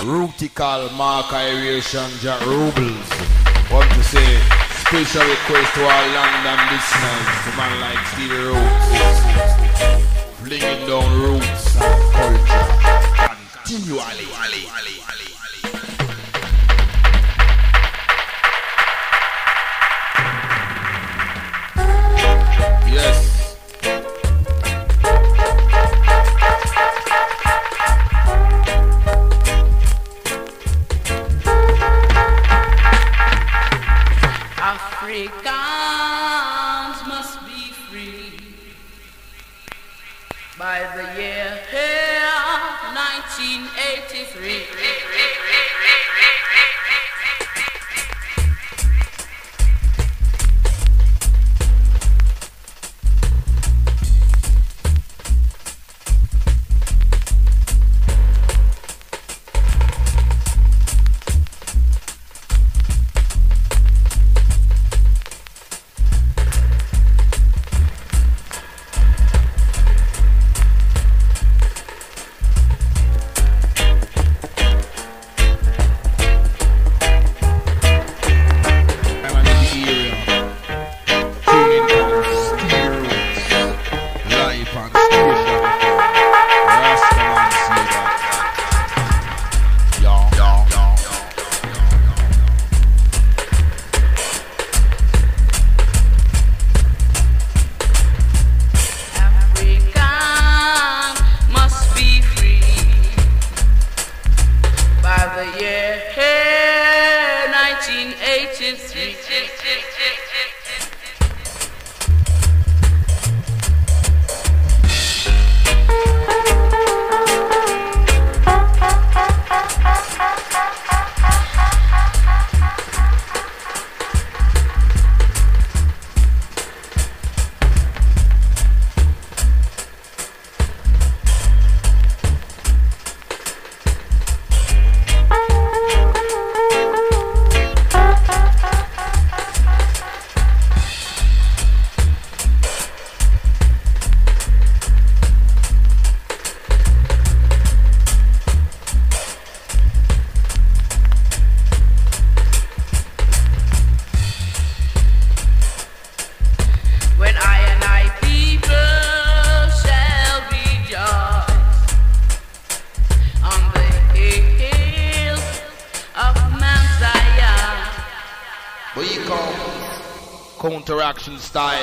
Rutical mark aeration Jack Rubles. Want to say special request to our London listeners, to man like Stevie Roots, flinging down roots and culture continually. Yes. Africans must be free by the year 1983. Counteraction style.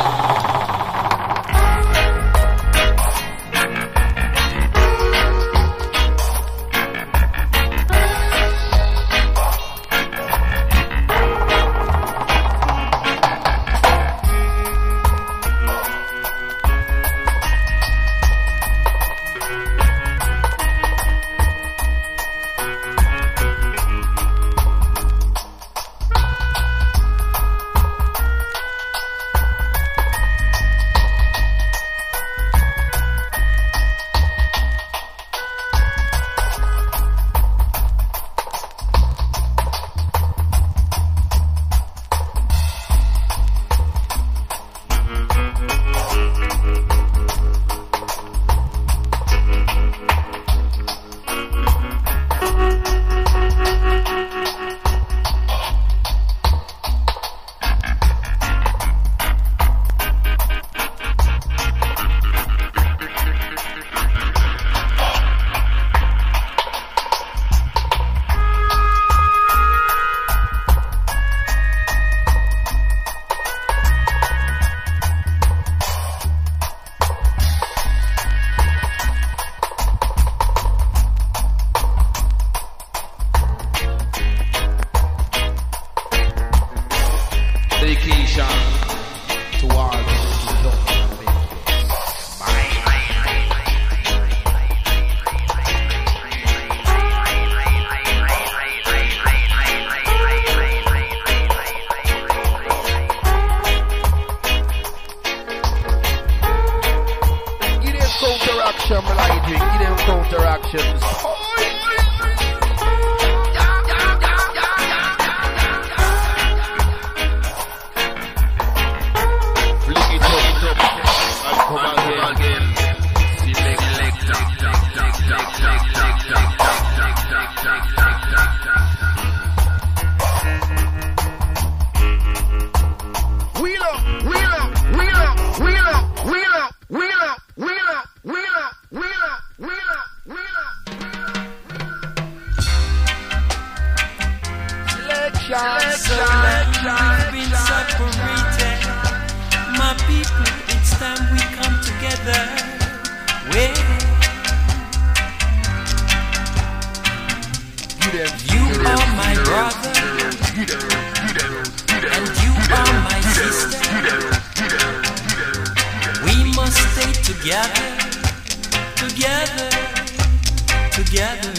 together, together, together,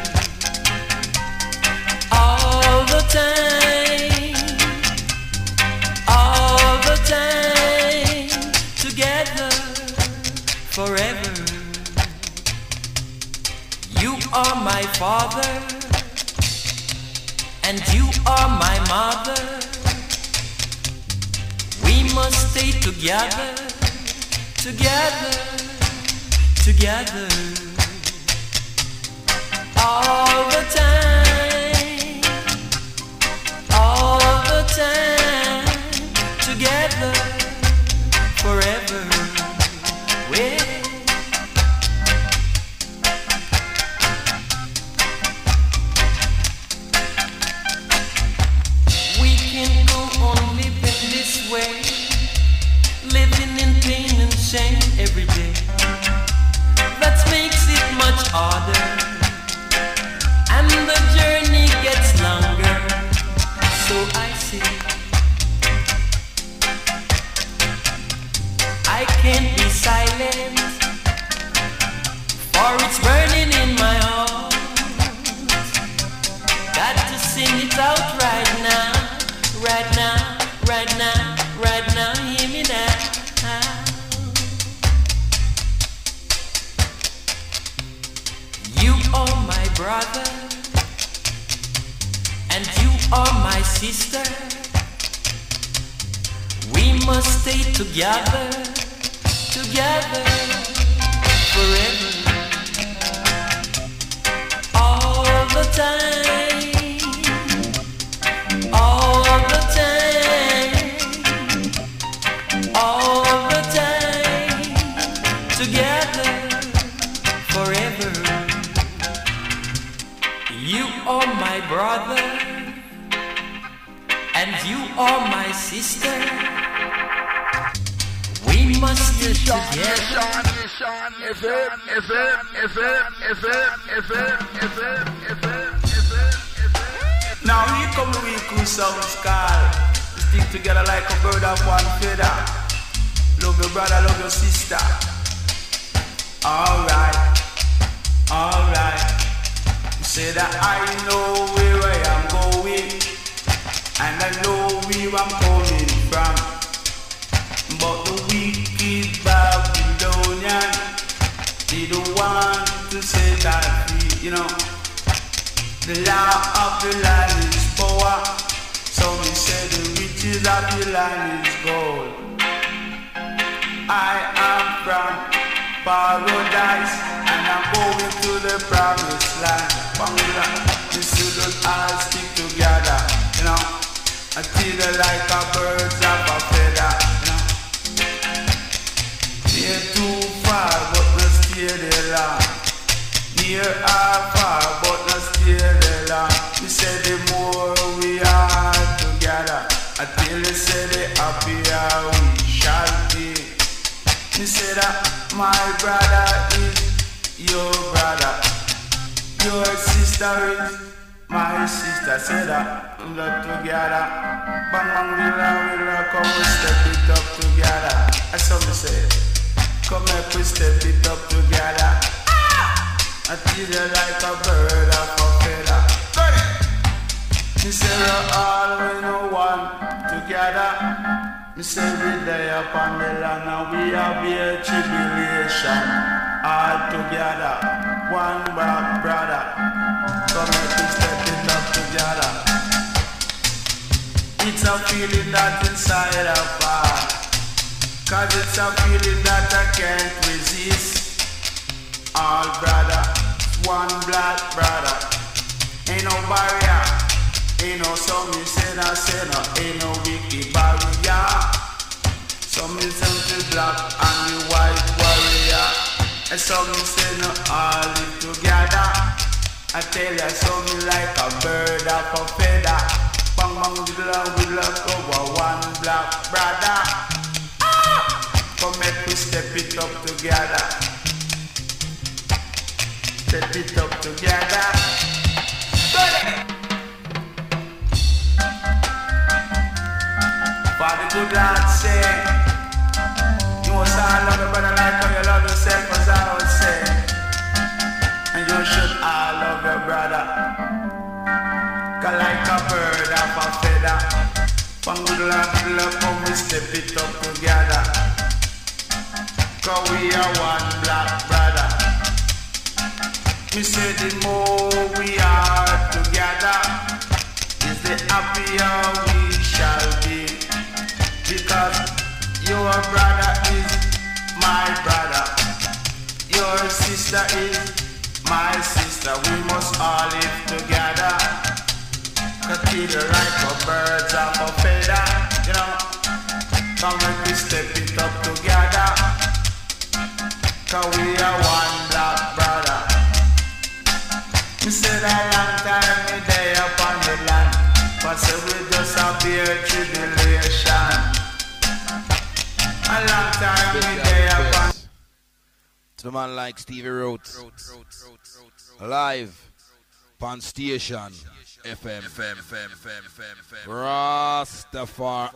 all the time, all the time, together, forever. You are my father, and you are my mother. We must stay together, together, together, all the time, all the time, together, forever. We can go on living this way, living in pain and shame every day. That makes it much harder, and the journey gets longer. So I say, I can't be silent, for it's burning in my heart. Got to sing it out right now, right now, right now, right now. Hear me now. You are my brother, and you are my sister. We must stay together, together, forever, all the time, all the time, all the time, together, forever. You are my brother, and you are my sister. We must stay together. Now here come the week who sounds called stick together like a bird of one feather. Love your brother, love your sister. Alright, alright. Say that I know where I am going, and I know where I'm coming from. But the wicked Babylonian, they don't want to set that free, you know. The law of the land is power, so we say the riches of the land is gold. I am from paradise, and I'm going to the promised land. The children all stick together, you know, until they're like a birds of a feather, you know. They're too far, but not stay there long. Near or far, but not stay there long. We say the more we are together, until they say the happier we shall be. We say that my brother is your brother, your sister is my sister. Say that we love together. Bang bang we love, come we step it up together. That's how we say. Come make we step it up together. Until you're like a bird of a feather. Me say we're all we know one together. Me say we day upon the land and we have a tribulation. All together, one brother. Come make we step it up together. It's a feeling that inside of us, 'cause it's a feeling that I can't resist. All brother, one black brother. Ain't no barrier, ain't no some me say no, ain't no wicked barrier. Some me say the black and the white warrior, and some me say no all live together. I tell you something like a bird of a feather. Bang bang we love over one black brother. Come make we step it up together. Step it up together. For the good Lord say, you must all love your brother like how you Bangla, come we step it up together. Cause we are one black brother. Me say the more we are together, is the happier we shall be. Because your brother is my brother, your sister is my sister. We must all live together. Cathedral like for birds of a feather, you know. Come and we step it up together. Cause we are one black brother. Me said a long time me day upon the land, but say we just a bear tribulation. A long time me day upon. To the man like Stevie Rhodes, live on station FM. Rastafari.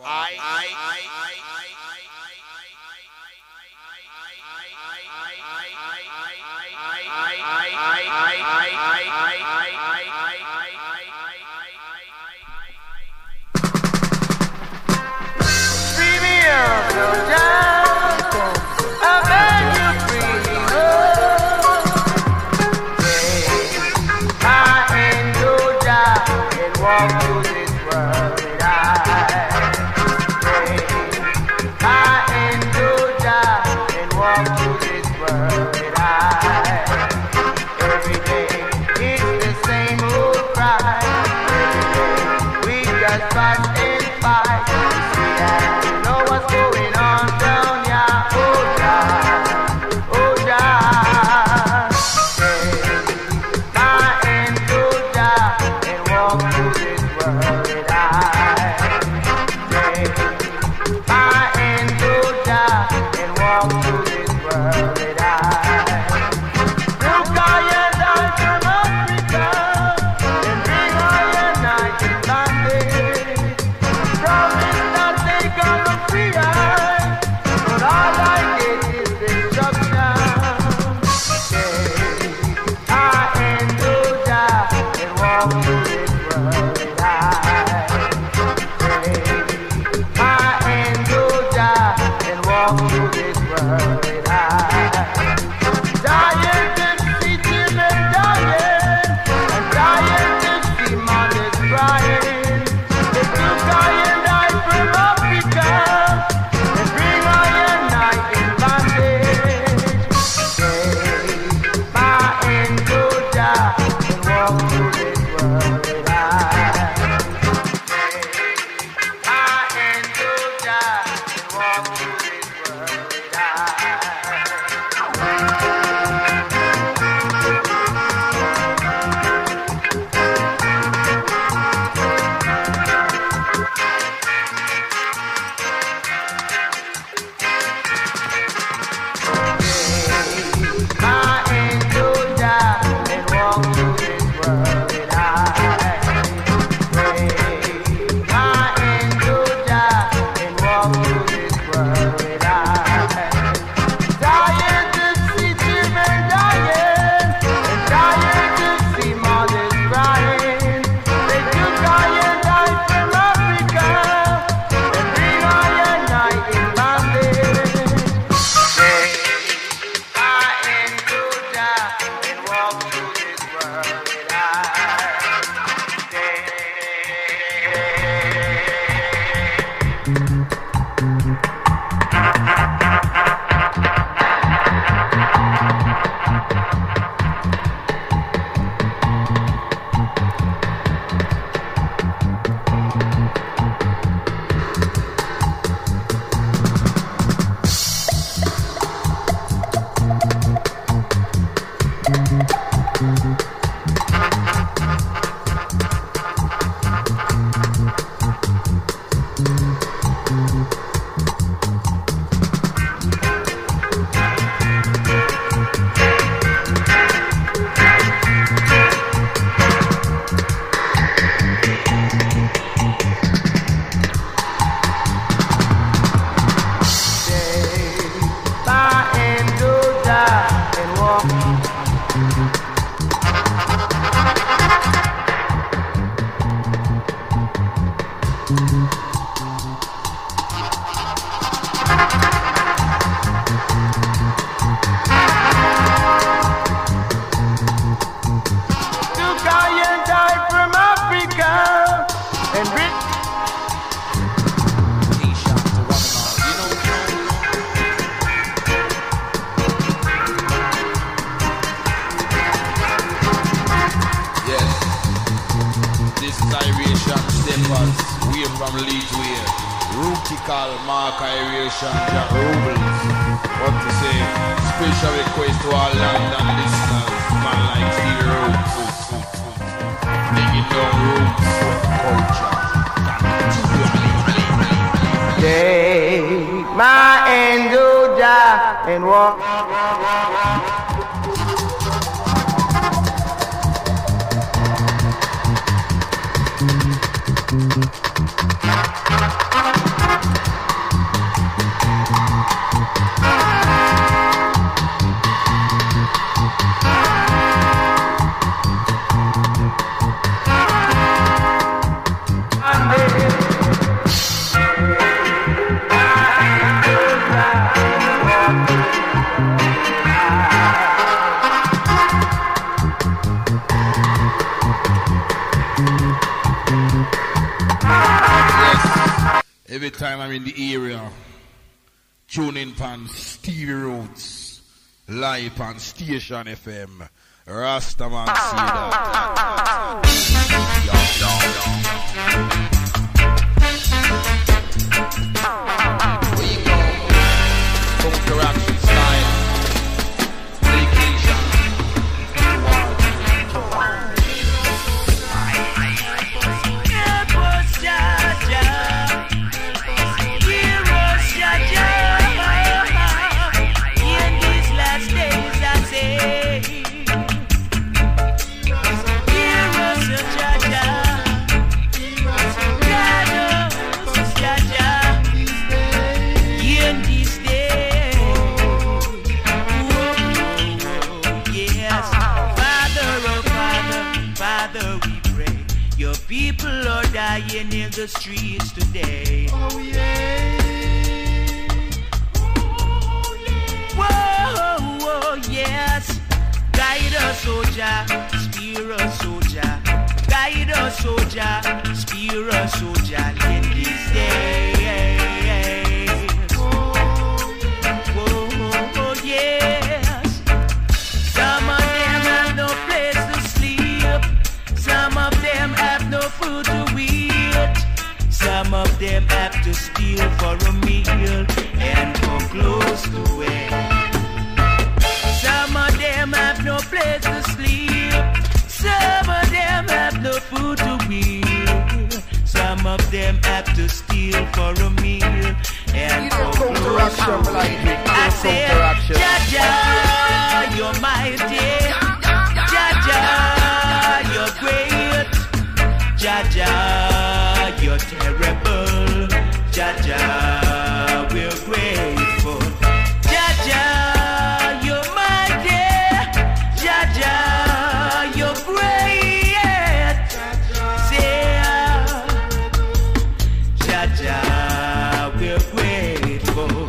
Breakfast, way from Leeds way. Rutical mark aeration, Jack Rubles. What to say? Special request to all London listeners. Man like Steve Roots. Digging down roots, culture. Take my angel Jah and walk. Every time I'm in the area, tune in pan Stevie Roots, live on Station FM. Rastaman see that. Where you go? Counteraction style. Vacation. People are dying in the streets today. Oh yeah. Oh yeah. Whoa, whoa, yes. Guide us, soldier, spear us, soldier. Guide us, soldier, spear us, soldier in these days. Whoa, whoa, yes. Some of them have no place to sleep. Some of them have no food to eat. Some of them have to steal for a meal and go close to it. Some of them have no place to sleep. Some of them have no food to eat. Some of them have to steal for a meal and go close to it. I said, Jaja, you're mighty. Jaja, you're great. Jaja, you're terrible. Jaja, we're grateful. Jaja, you're mighty. Jaja, you're great. Say, Jaja, we're grateful.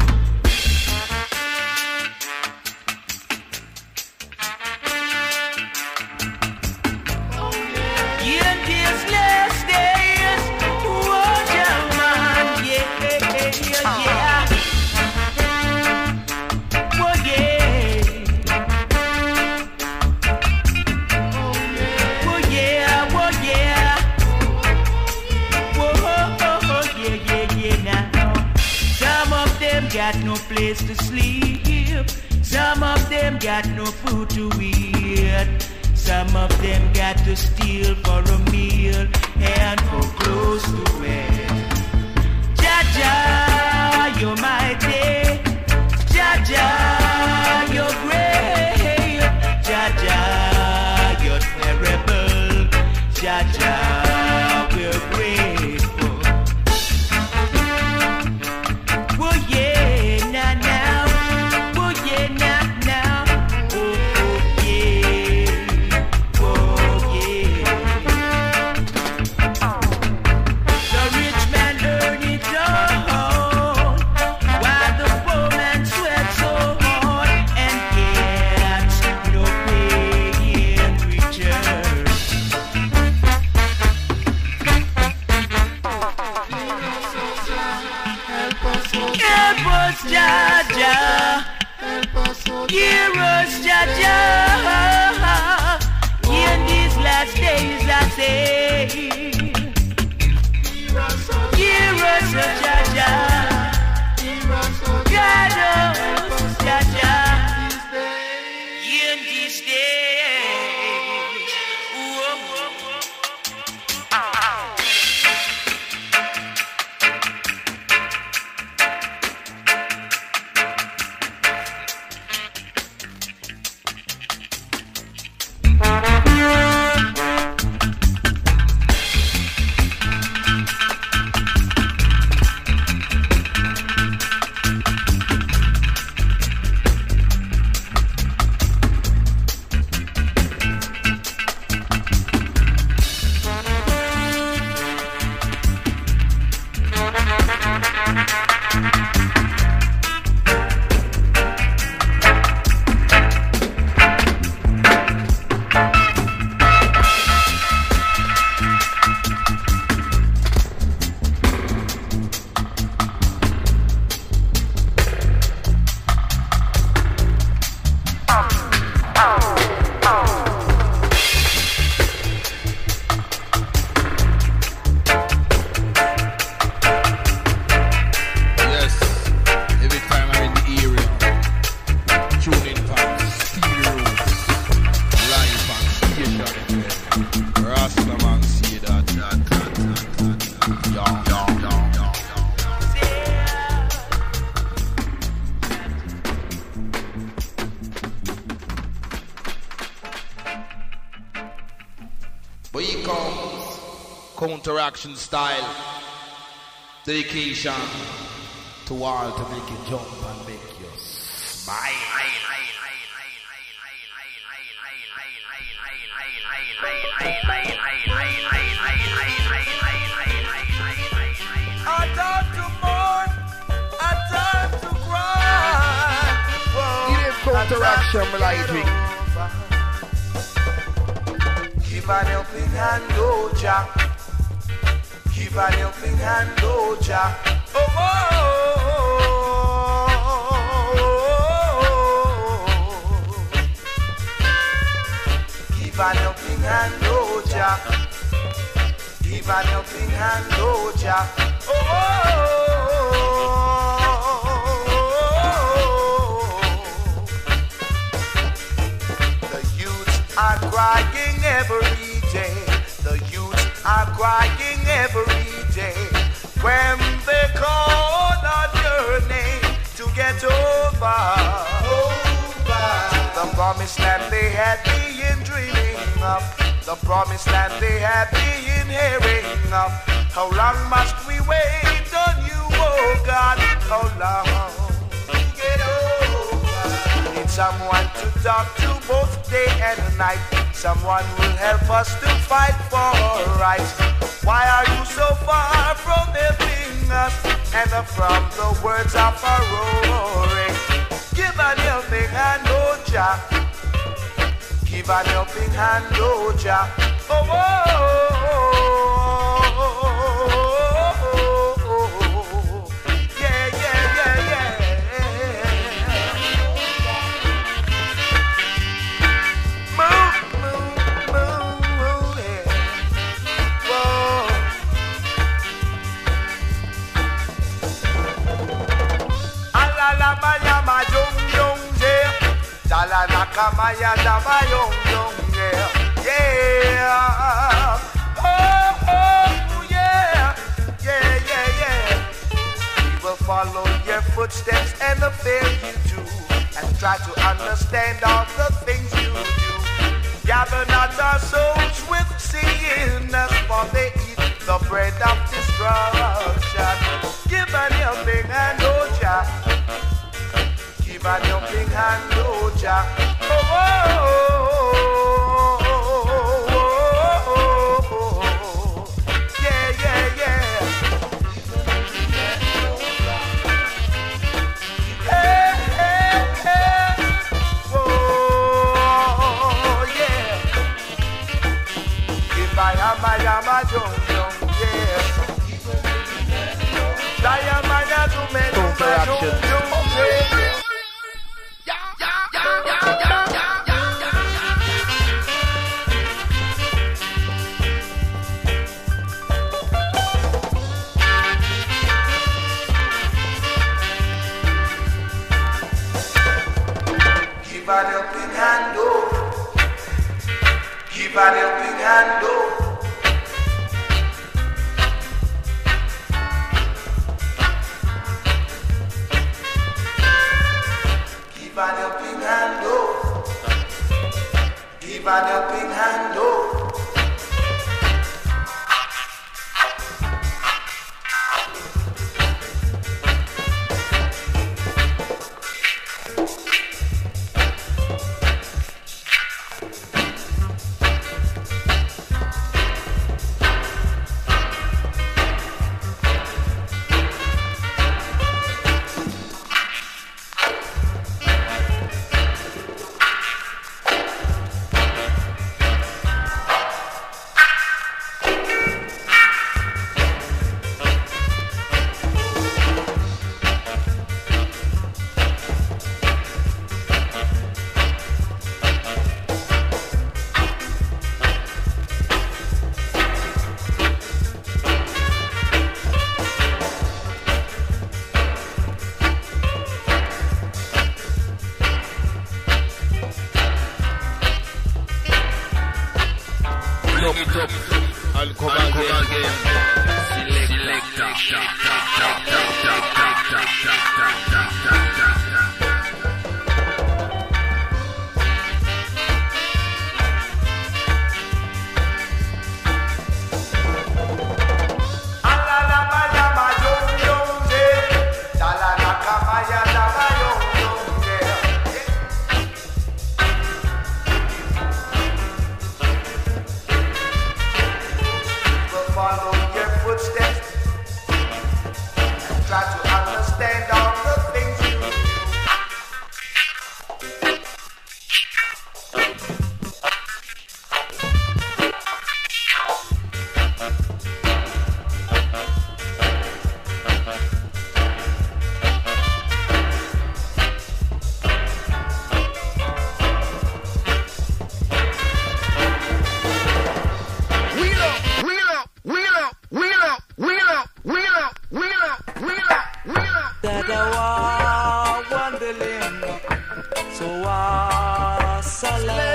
Got no place to sleep. Some of them got no food to eat. Some of them got to steal for a meal and go close to it. Jaja, you're mighty. Jaja, you're great. Jaja, you're terrible. Jaja, we're grateful. Oh yeah. Jaja, hear us, Jaja. In these last days, I say, But he comes, counteraction style, dedication to all to make you jump and make you smile. A time to mourn, a time to cry. Give counteraction, lightning. Give an helping hand, oh Jah. Give an helping hand, oh Jah. Oh, give an helping hand, oh Jah. Give an helping hand, oh Jah. The youths are crying every day. The youths are crying every day. When they call out your name to get over the promised land they had been dreaming of, the promised land they had been hearing of. How long must we wait on you, oh God? How long to get over? Need someone to talk to both day and night. Someone will help us to fight for rights. Why are you so far from helping us and from the words of our roaring? Give an helping hand, oh Jah. Give an helping hand, oh Jah. Yeah, yeah, yeah, yeah. Move, yeah. Whoa. Alala maya ma jong yeah. Dala nakamaya dama yong yeah. Yeah. Oh yeah. Yeah, yeah, yeah. We will follow your footsteps and the things you do, and try to understand all the things you do. Gather not our souls with seeing us, for they eat the bread of destruction. Give an helping hand, oh Jah. Give an helping hand, oh Jah. Yeah, yeah, yeah. Hey, hey, hey. Oh, yeah. Give my yama, jong, yeah. Diamond, to me, Counteraction. Give an helping hand, oh. Give an helping hand, oh. Give an helping hand, oh. Give an helping hand, oh. I'll come again.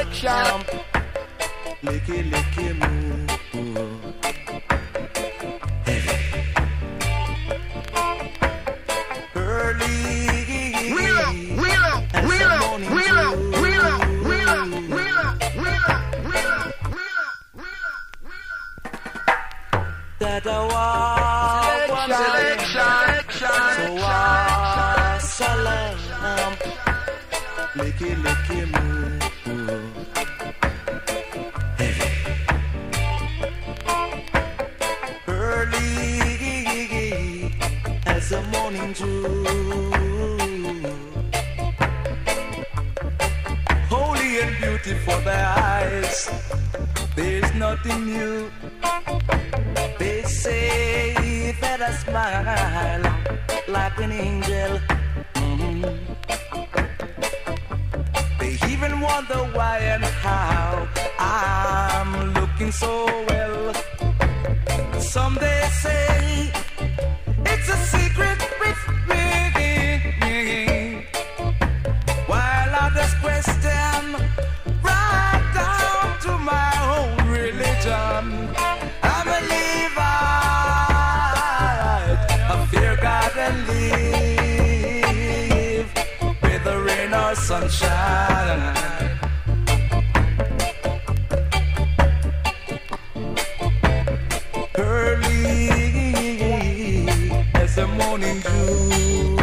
selection. Licky, licky, moo. Early as the morning that I walk so salam, licky, licky, moo. Early as the morning dew, holy and beautiful their eyes, there's nothing new. They say that I smile like an angel. They even wonder why and how I'm looking so well. Some they say it's a secret with me, while others question right down to my own religion. I'm a Levite, I fear God and live with the rain or sunshine. Early as the morning dew,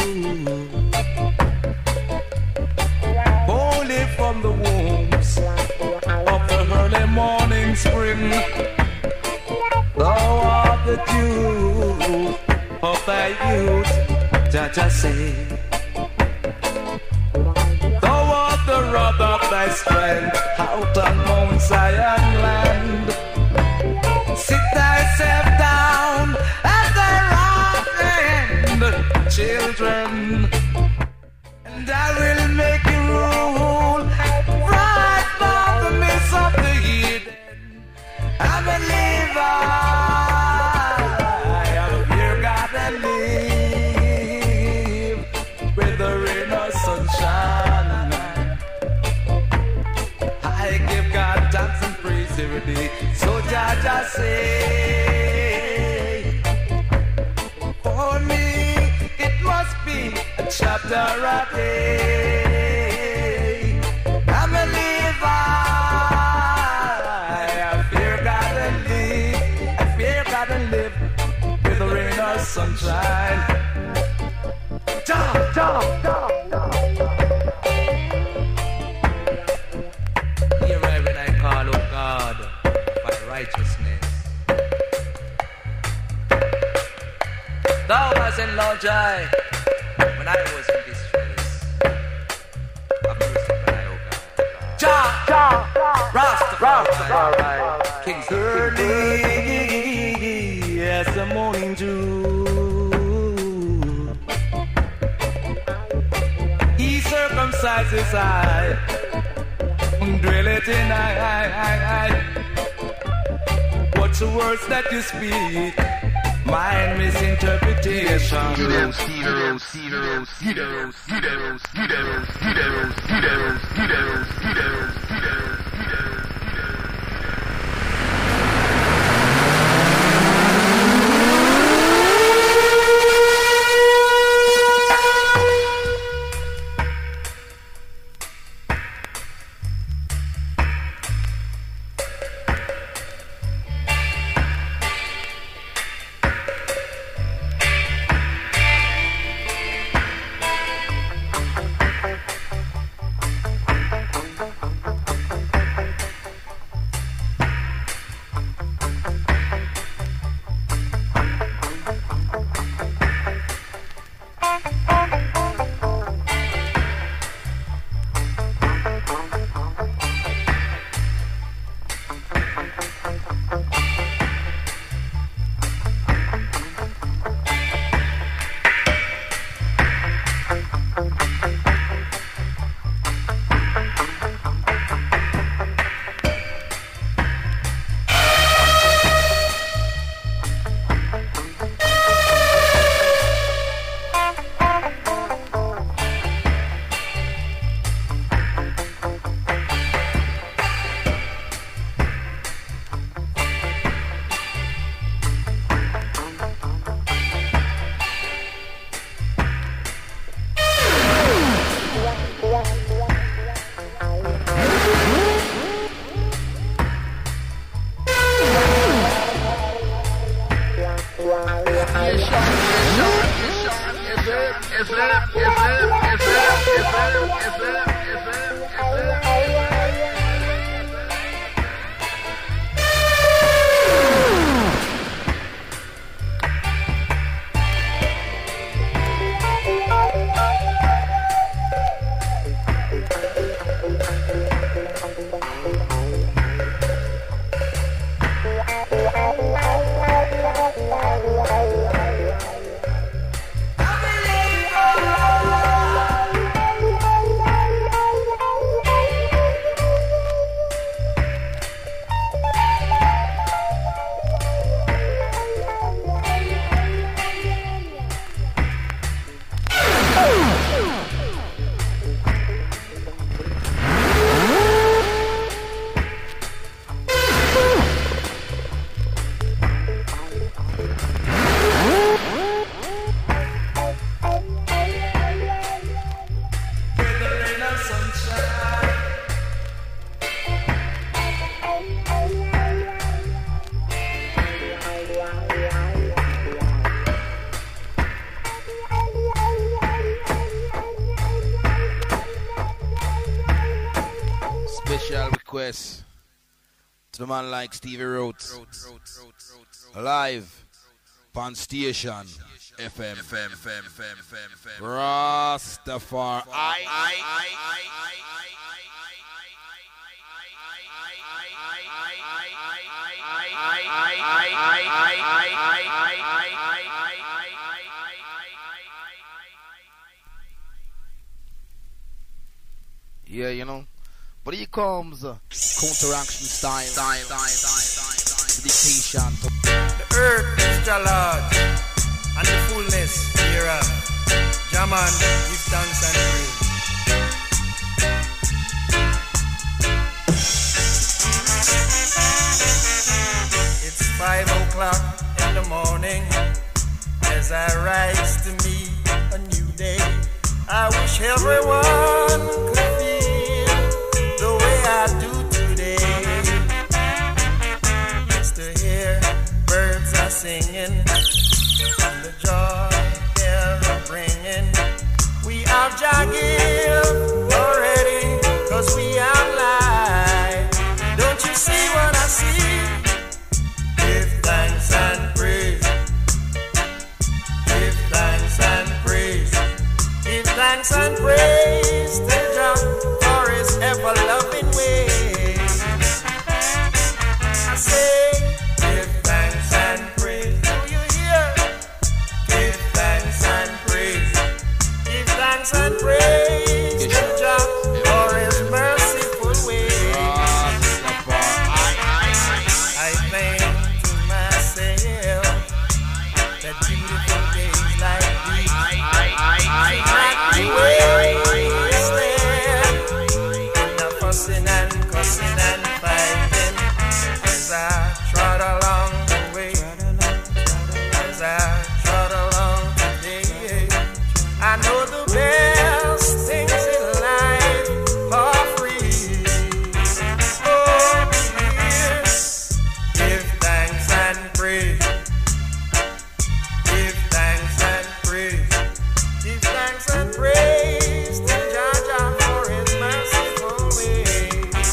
holy from the wombs of the early morning spring. Thou art the dew of thy youth, Jaja say. Thou art the rod of thy strength out on Mount Zion land. Sit thyself down at thy right hand, children, and I will make you rule right from the midst of the hidden. I'm a Levite, I fear God and live with the rain or sunshine. I give God thanks and praise every day. So Jaja say, for me it must be a chapter a day. I'm a Levite, I fear God and live. I fear God and live with the rain or sunshine. Hear I when I call, oh God, my righteousness. Thou hast enlarged I when I was in distress. Have mercy on I, oh God. Rastafari, King's early as the morning dew. He circumcised his eye, dwell it in I. What's the words that you speak? Mind misinterpretation. Special request to the man like Stevie Rhodes. Live on station FM. Rastafari. Yeah, you know. But here comes counteraction style. Dedication to the earth is the Lord, and the fullness thereof. Jaman, give thanks and praise. It's 5 o'clock in the morning as I rise to meet a new day. I wish everyone could feel the way I do today. Just to hear birds are singing and the joy they're bringing. We have Jah-give already, 'cause we are live. Don't you see what I see? Give thanks and praise. Give thanks and praise. Give thanks and praise to Jah for His ever-loving ways. I say, give thanks and praise. Do you hear? Give thanks and praise. Give thanks and praise to Jah for His merciful ways. I think to myself that beautiful days like these not be wasted in the fussing and cussing and fighting. As I trot along the way, as I trot along today, I know the best things in life are free. Oh, yes. Give thanks and praise. Give thanks and praise. Give thanks and praise to Jah Jah for His merciful ways.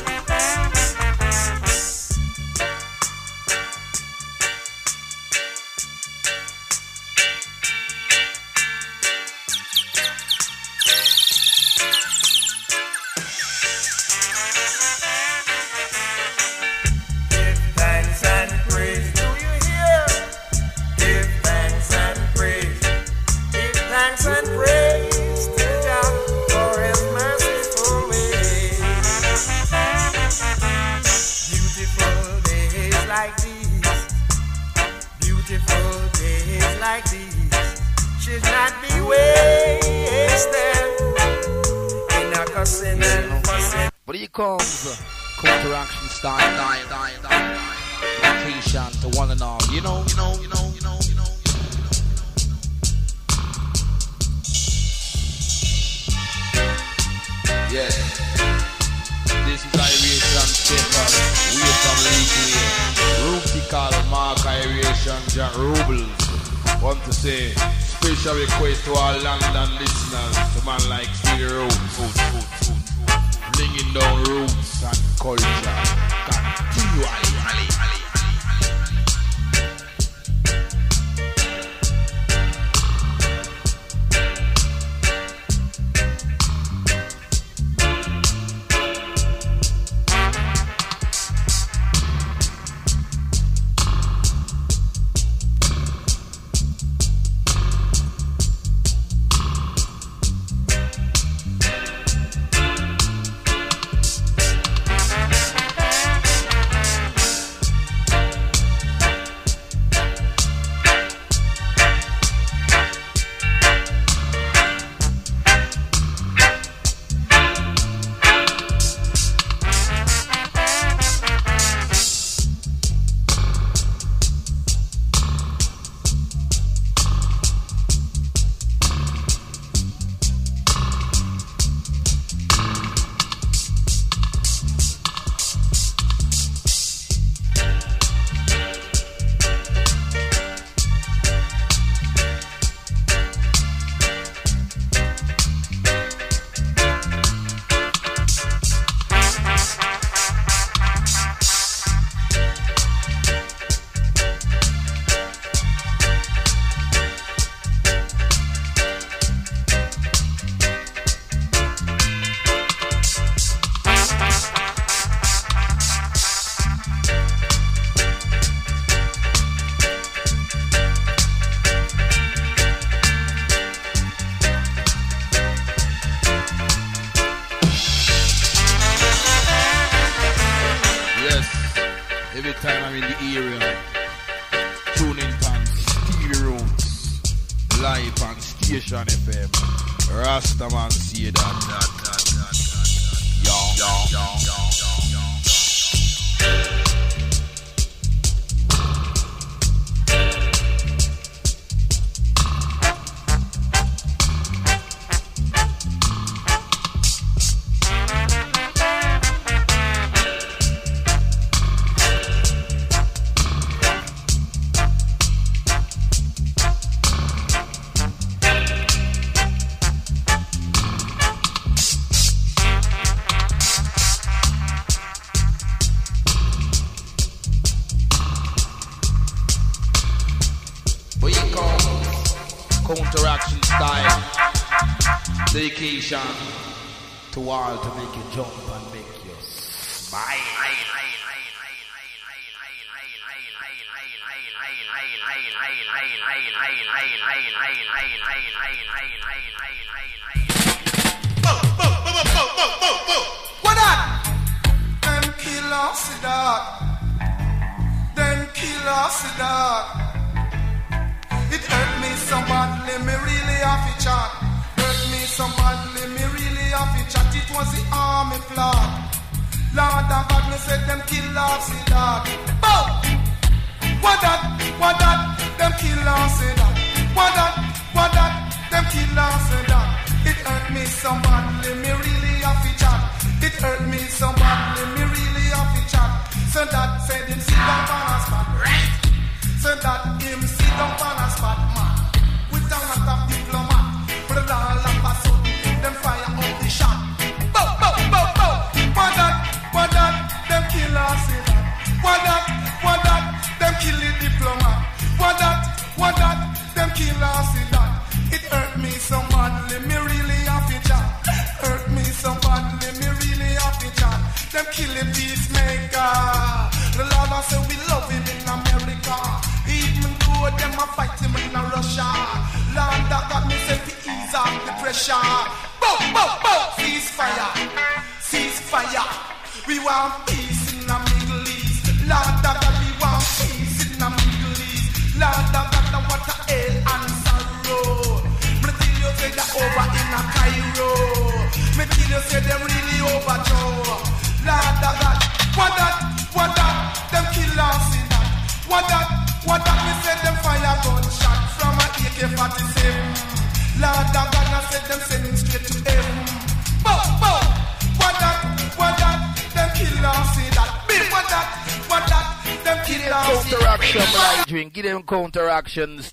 Give thanks and praise. Do you hear? Give thanks and praise. Give thanks and praise to Jah for His merciful ways. Beautiful days like these, beautiful days like these, should not be wasted in a cussing and fussing. But here comes counteraction style. Dedication to one and all. You know. Yes. This is Iration Stephen. We are from League. Ruptical Mark Iration Jah Rubles. Want to say special request to all London listeners, to man like Stevie Rhodes. Bringing down roots and culture continually. Every time I'm in the area, tuning on Stevie Roots, live on Station FM. Rastaman see that. Yo. Counteraction style, dedication to all to make you jump and make you smile. What that? Them kill us, dog. Them kill us, dog. It hurt me so badly, me really have to chat. Hurt me so badly, me really have to chat. It was the army flag. Lord of God, me said them kill us, dog. Boom! What that? Them kill us, dog. What that? Them kill us, dog. It hurt me so badly, me really have to chat. It hurt me so badly, me really have to chat. So that said him sit down on a spot, right? So that him sit down on a spot, man. With a lot of diplomat, but all of a sudden, them fire up the shot. Bow. What that? Them kill us, that. What that? Them kill the diplomat. What that? Them kill us, that. It hurt me so badly, me really have to chat. Hurt me so badly, me really have to chat. Them kill the peacemaker. The Lord I say we love him in America. Even though them a fight him in Russia. Lord that got me say to ease off the pressure. Bow. Ceasefire. We want peace in the Middle East. Lord that we want peace in the Middle East. Lord that what a hell and sorrow. Me tell you say that over in a Cairo. Me tell you say them really overthrow. Lord that what that them kill us in that. What that me said them fire gunshot from a AK-47. Lord of God I said them sending straight to heaven. Bow. What that them kill us in that. Big what that them kill us in that. Counteraction, my drink. Give them counteractions.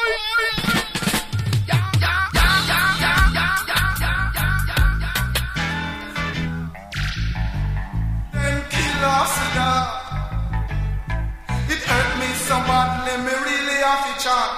Them kill us in that. It hurt me so badly, me really have to chat.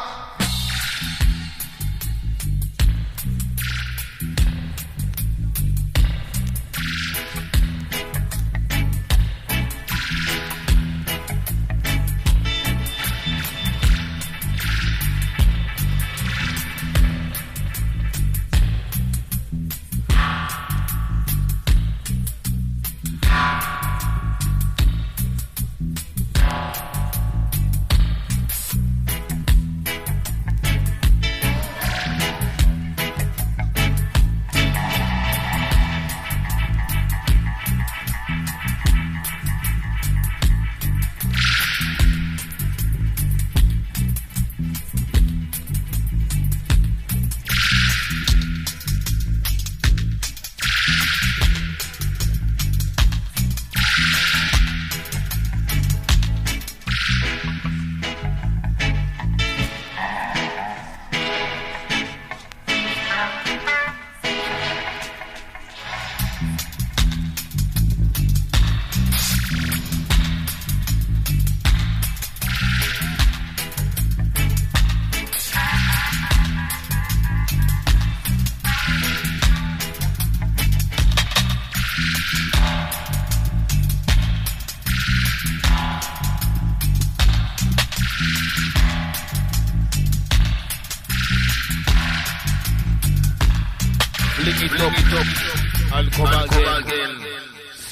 Fling it up and come again.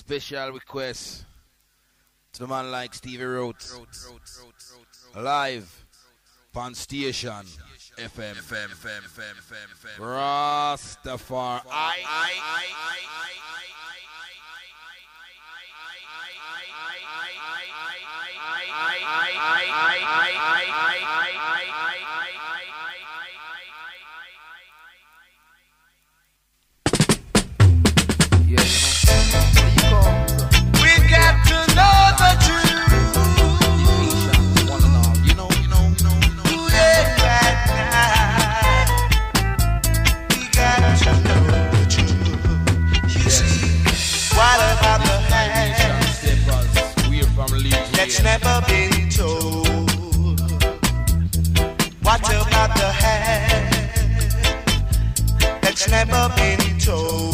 Special request to the man like Stevie Rhodes. Live on station FM. Rastafari. That's never been told. What about the hand that's never been told?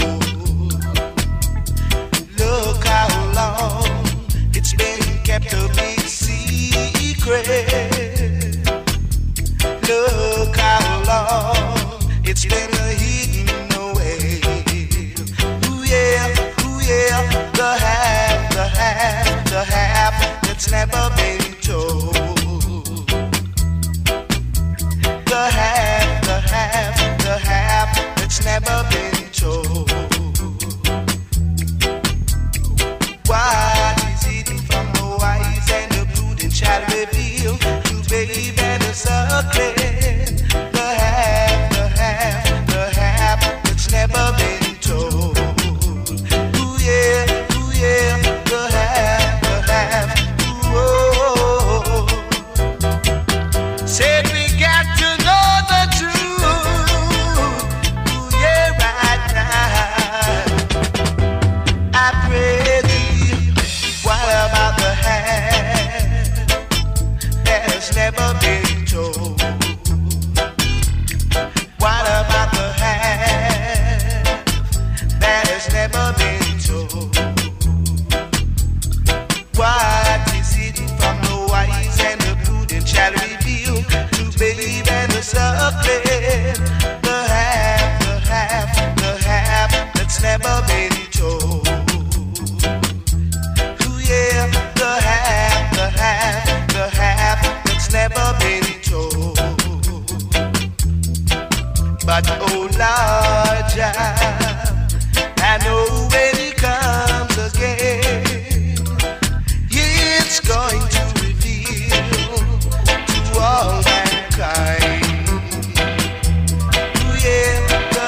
Look how long it's been kept a big secret. Look how long it's been hidden away. Ooh yeah, the half that's never been told. The half that's never been told. What is hidden from the wise and the prudent shall reveal to babe and the suckling. The half that's never been told. Ooh yeah, the half. Whoa. Said we got to know the truth. Ooh yeah, right now. I pray thee. What about the hand that has never been told? What about the hand that has never been told? What is hidden from the wise and the prudent shall reveal to babe and the suckling. The half that's never been told. Ooh yeah, the half that's never been told. But oh Lord, I know when he comes again, it's going to reveal to all mankind. Ooh yeah, the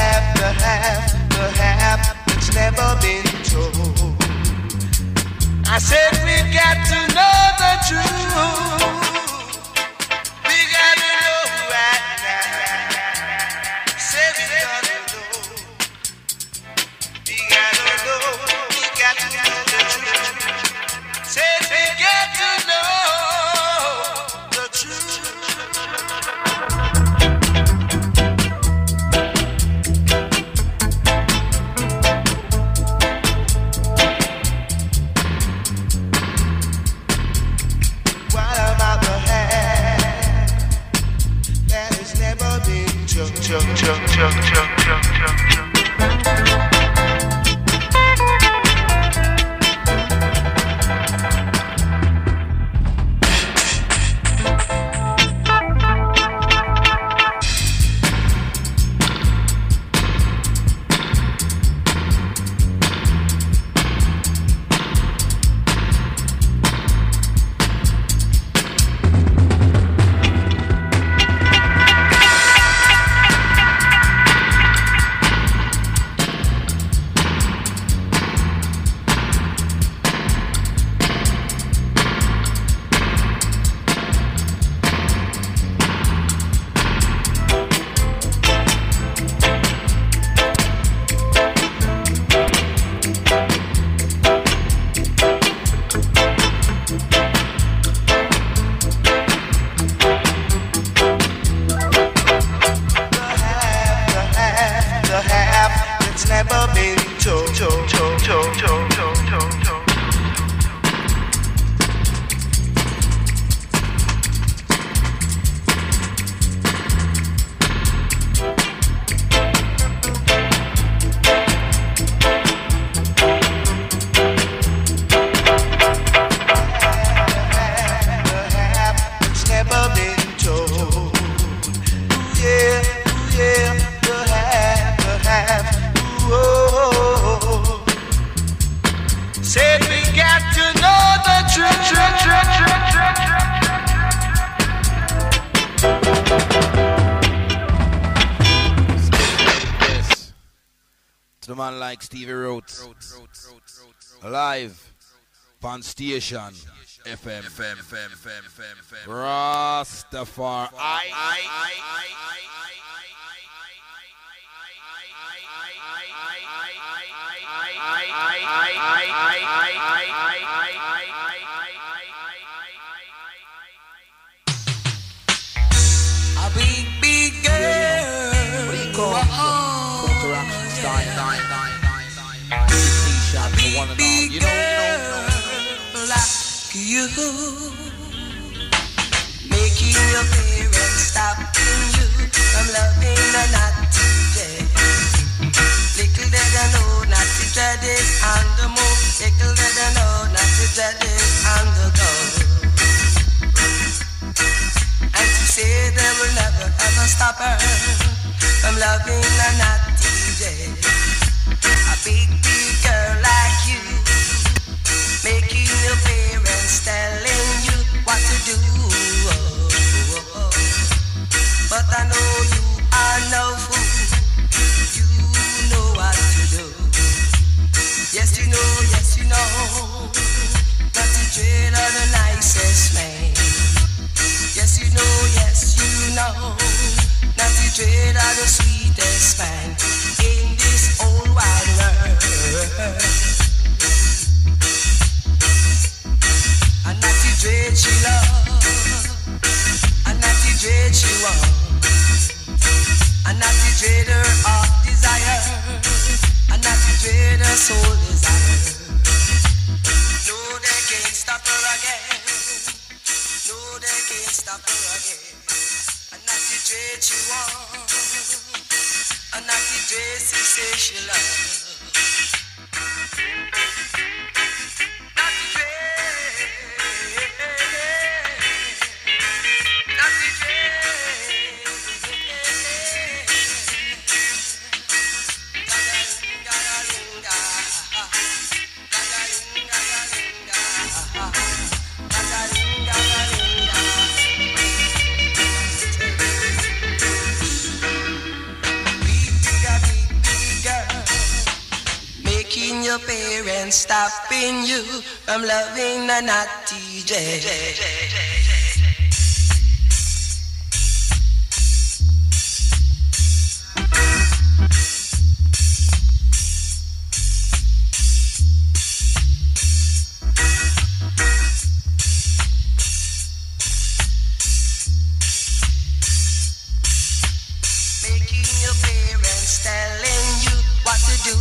half that's never been told. I said we got to know the truth. We got to know right now. Say we got to know. We got to know. We got to know the truth. Said we get to know the truth. What about the hand that has never been choked? the man like Stevie Rhodes. Live. Pan Station. FM. Rastafari. A big girl. What do you call it? Interaction style. T-shirt for one and all. You know. Like you, making your parents stopping you from loving the naughty dread. Little did I know not to dread it on the move. Little did I know not to dread it on the go. And to say they will never ever stop her from loving the naughty dread. A big girl like you, making your parents telling you what to do. But I know you are no fool. You know what to do. Yes, you know. Not to dread of the nicest man. Yes, you know. Not to dread of the sweetest man in this whole wide world. And not to dread she love, and not to dread she want, and not to dread her heart desire, and not to dread her soul desire. No, they can't stop her again. No, they can't stop her again. And not to dread she want, and not to dread she say she love. Your parents stopping you from loving the naughty dread. Making your parents telling you what to do.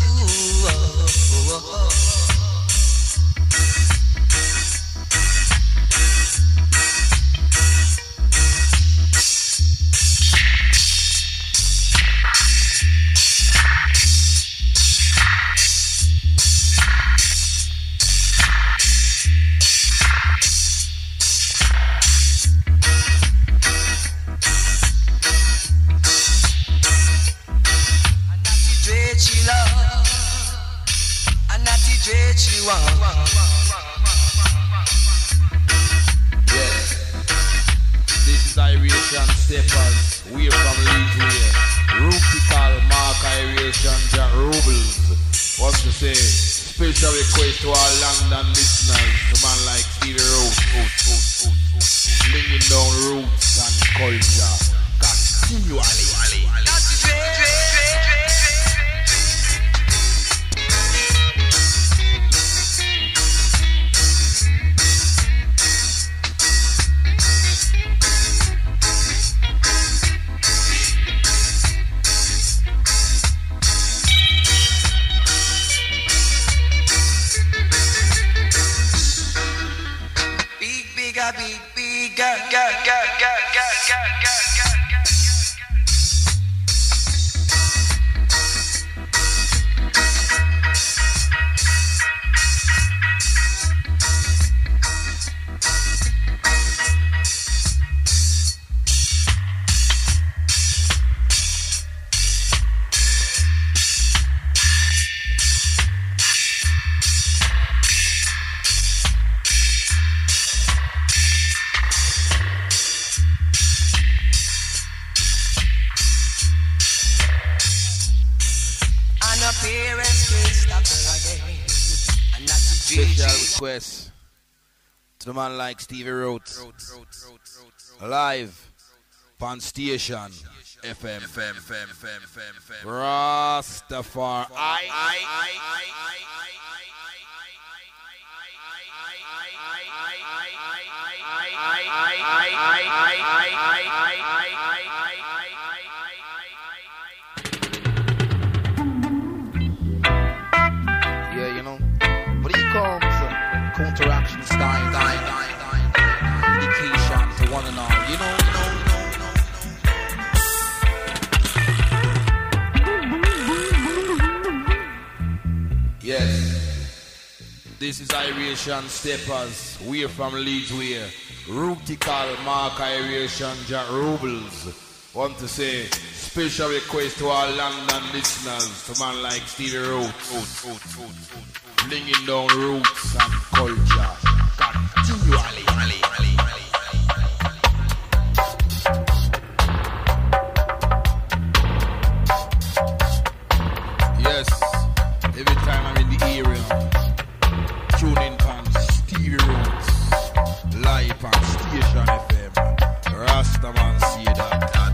parents can't stop her again. And that situation. Special request to the man like Stevie Rhodes. Live on station FM. Rastafari. Yeah, you know, but here comes counteraction style, dedication to one and all, you know. Yes, this is Irian Steppers, we're from Leeds, we're Rutical Mark Irian Jack Rubles. Want to say special request to our London listeners, to man like Stevie Rhodes, flinging down roots and culture continually. Yes, every time I'm in the area, tune in on Stevie Rhodes, live on Station FM. Rastaman see that.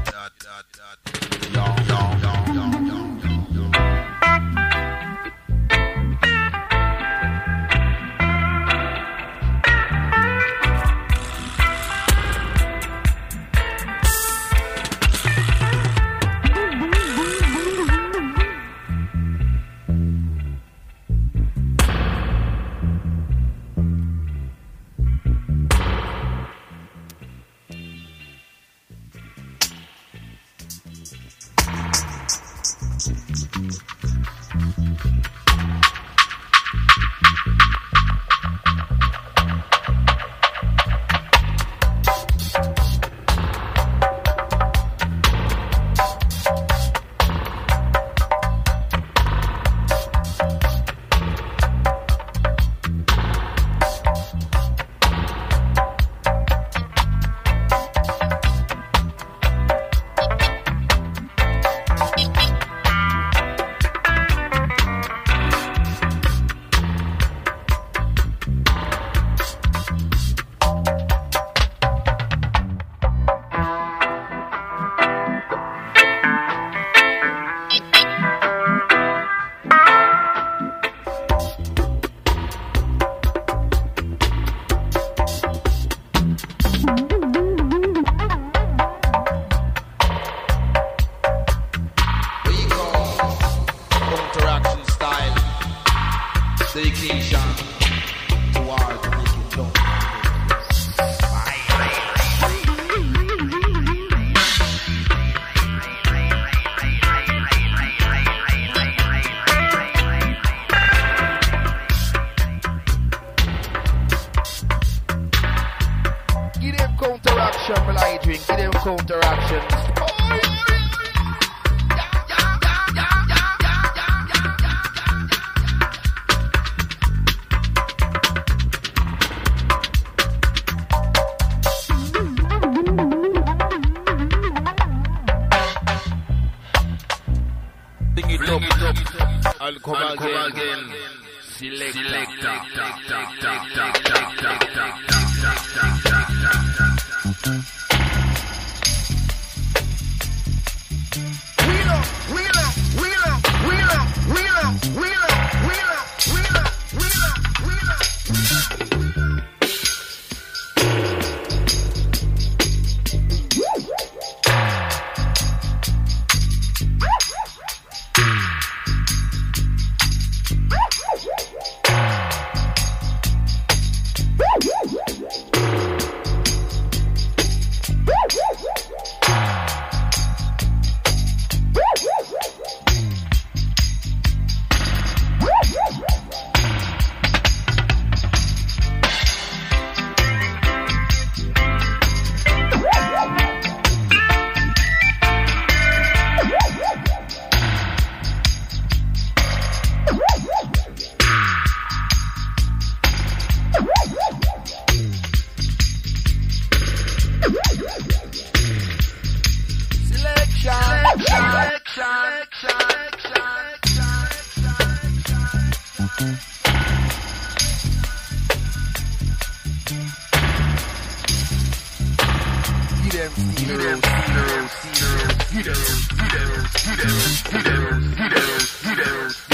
I'll come again. Selector. He there.